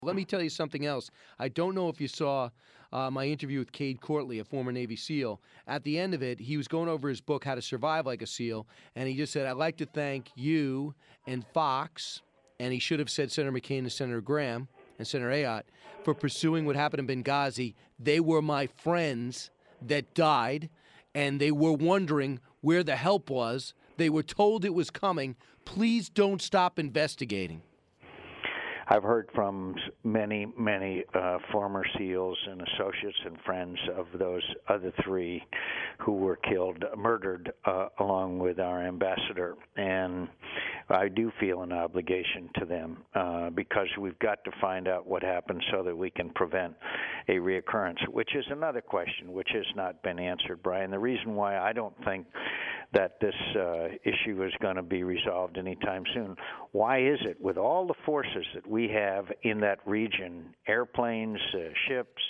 Let me tell you something else. I don't know if you saw my interview with Cade Courtley, a former Navy SEAL. At the end of it, he was going over his book, How to Survive Like a SEAL, and he just said, I'd like to thank you and Fox, and he should have said Senator McCain and Senator Graham and Senator Ayotte, for pursuing what happened in Benghazi. They were my friends that died, and they were wondering where the help was. They were told it was coming. Please don't stop investigating. I've heard from many former SEALs and associates and friends of those other three who were murdered along with our ambassador. And I do feel an obligation to them because we've got to find out what happened so that we can prevent a reoccurrence, which is another question which has not been answered, Brian. The reason why I don't think that this issue is going to be resolved anytime soon. Why is it, with all the forces that we have in that region, airplanes, ships,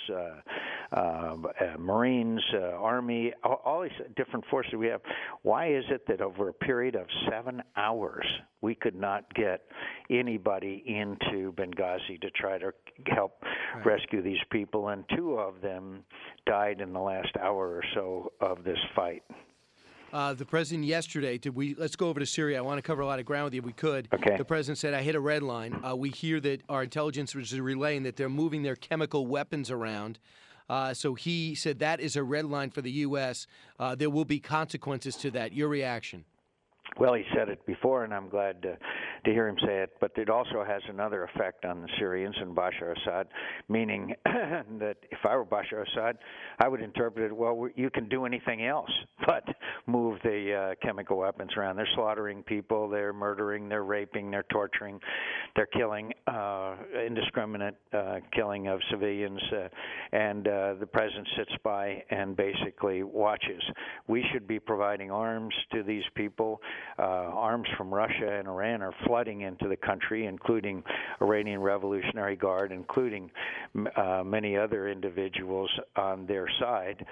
Marines, Army, all these different forces we have, why is it that over a period of 7 hours we could not get anybody into Benghazi to try to help rescue these people? And 2 of them died in the last hour or so of this fight. The president yesterday, let's go over to Syria. I want to cover a lot of ground with you if we could. Okay. The president said, I hit a red line. We hear that our intelligence was relaying that they're moving their chemical weapons around. So he said that is a red line for the U.S. There will be consequences to that. Your reaction? Well, he said it before, and I'm glad to hear him say it, but it also has another effect on the Syrians and Bashar Assad, meaning that if I were Bashar Assad, I would interpret it, well, you can do anything else but move the chemical weapons around. They're slaughtering people, they're murdering, they're raping, they're torturing, they're killing, indiscriminate killing of civilians, and the president sits by and basically watches. We should be providing arms to these people. Arms from Russia and Iran are flooding into the country, including Iranian Revolutionary Guard, including many other individuals on their side,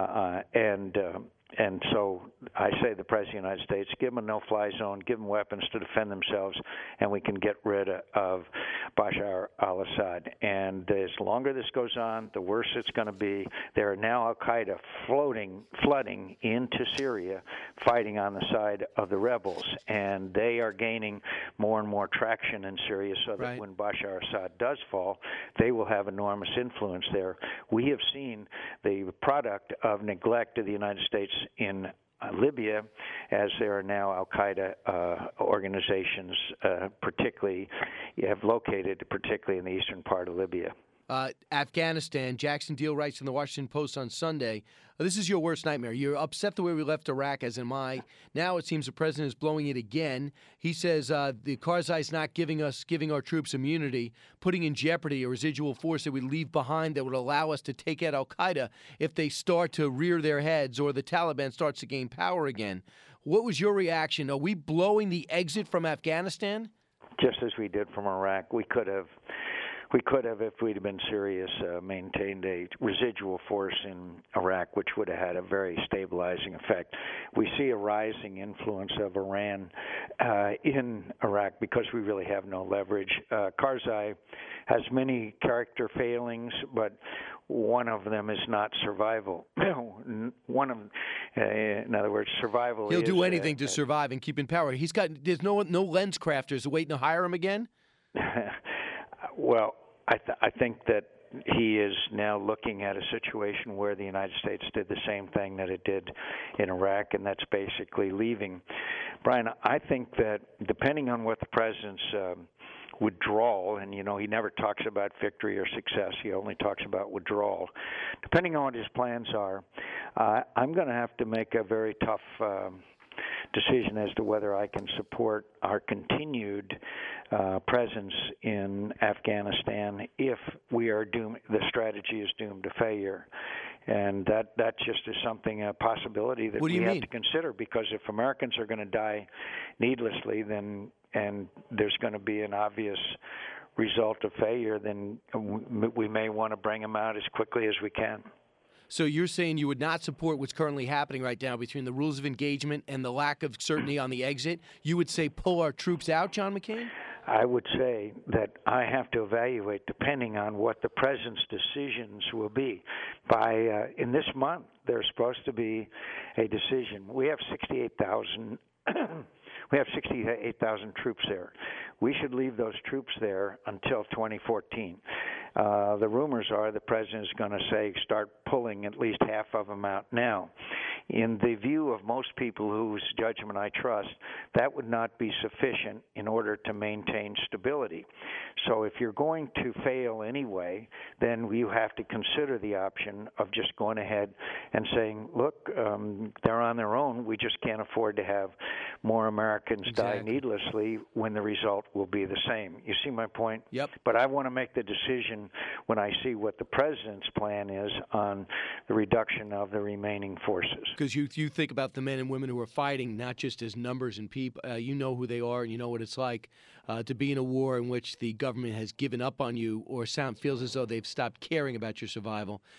and so I say the President of the United States, give them a no-fly zone, give them weapons to defend themselves, and we can get rid of Bashar al-Assad. And the longer this goes on, the worse it's going to be. There are now al-Qaeda flooding into Syria, fighting on the side of the rebels, and they are gaining more and more traction in Syria so that when Bashar al-Assad does fall, they will have enormous influence there. We have seen the product of neglect of the United States in Libya, as there are now al-Qaeda organizations, particularly in the eastern part of Libya. Afghanistan, Jackson Deal writes in the Washington Post on Sunday, this is your worst nightmare. You're upset the way we left Iraq, as am I. Now it seems the president is blowing it again. He says the Karzai is not giving our troops immunity, putting in jeopardy a residual force that we leave behind that would allow us to take out al-Qaeda if they start to rear their heads or the Taliban starts to gain power again. What was your reaction? Are we blowing the exit from Afghanistan? Just as we did from Iraq, we could have, if we'd been serious, maintained a residual force in Iraq, which would have had a very stabilizing effect. We see a rising influence of Iran in Iraq because we really have no leverage. Karzai has many character failings, but one of them is not survival. In other words, survival. He'll do anything to survive and keep in power. There's no lens crafters waiting to hire him again. Well, I think that he is now looking at a situation where the United States did the same thing that it did in Iraq, and that's basically leaving. Brian, I think that depending on what the president's withdrawal, and he never talks about victory or success, he only talks about withdrawal. Depending on what his plans are, I'm going to have to make a very tough decision as to whether I can support our continued presence in Afghanistan if we are doomed. The strategy is doomed to failure, and that just is a possibility that we have to consider. Because if Americans are going to die needlessly, and there's going to be an obvious result of failure, then we may want to bring them out as quickly as we can. So you're saying you would not support what's currently happening right now between the rules of engagement and the lack of certainty on the exit? You would say pull our troops out, John McCain? I would say that I have to evaluate depending on what the president's decisions will be. By in this month, there's supposed to be a decision. We have 68,000. We have 68,000 troops there. We should leave those troops there until 2014. The rumors are the president is going to say start pulling at least half of them out now. In the view of most people whose judgment I trust, that would not be sufficient in order to maintain stability. So if you're going to fail anyway, then you have to consider the option of just going ahead and saying, look, they're on their own. We just can't afford to have more Americans die needlessly when the result will be the same. You see my point? Yep. But I want to make the decision when I see what the president's plan is on the reduction of the remaining forces. Because you think about the men and women who are fighting, not just as numbers and people. You know who they are, and you know what it's like to be in a war in which the government has given up on you or feels as though they've stopped caring about your survival.